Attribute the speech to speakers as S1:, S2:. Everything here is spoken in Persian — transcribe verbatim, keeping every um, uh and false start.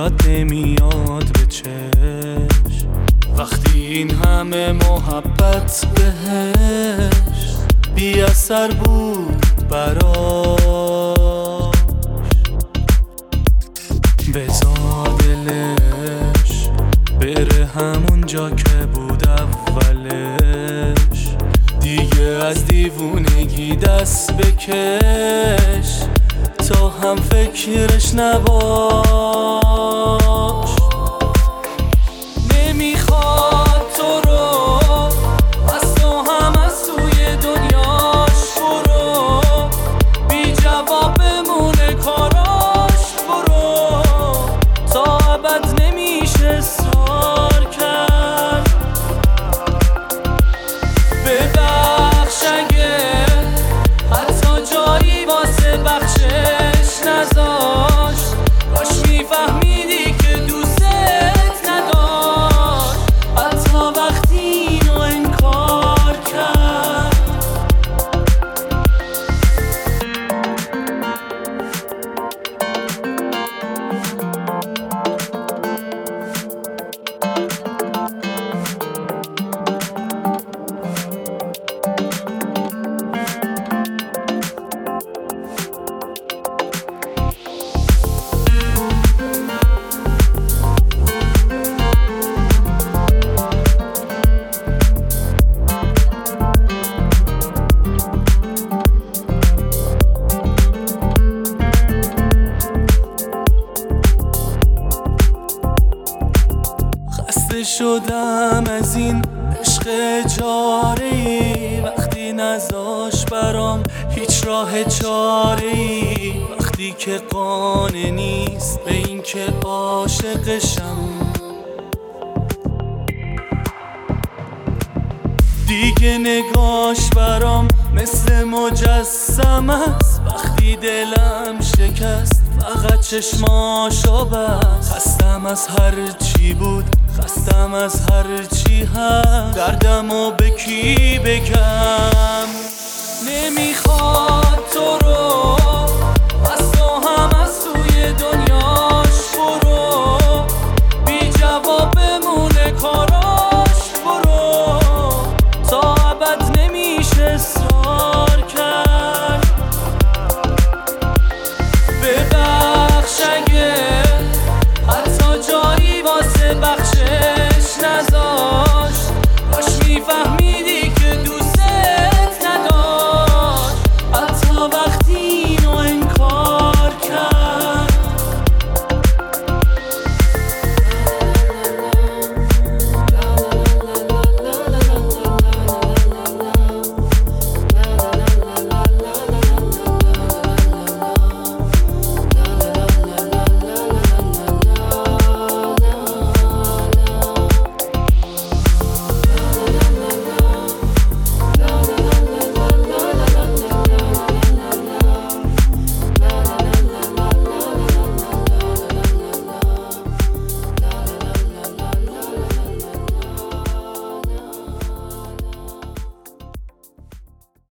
S1: یاد نمیاد به چشم وقتی این همه محبت بهش بی اثر بود براش. بذار دلش بره همون جا که بود اولش، دیگه از دیوونگی دست بکش تا هم فکرش نباش. نمیخواد تو رو از تو هم از توی دنیاش برو، بی جواب بمونه کاراش برو، تا ابد نمیشه سار کرد. ببخش اگه حتی جایی واسه بخشش نذاشت، کاش میفهمیدی که دوست نداشت حتی وقتی اینو انکار کرد. خسته شدم از این عشق جاری، وقتی نذاش برام هیچ راه چاری، وقتی که قانع نیست به این که عاشقشم، دیگه نگاش برام مثل مجسم است، وقتی دلم شکست فقط چشماشو بست. خستم از هر چی بود، خستم از هر چی هست، دردمو به کی بگم؟ نمیخوام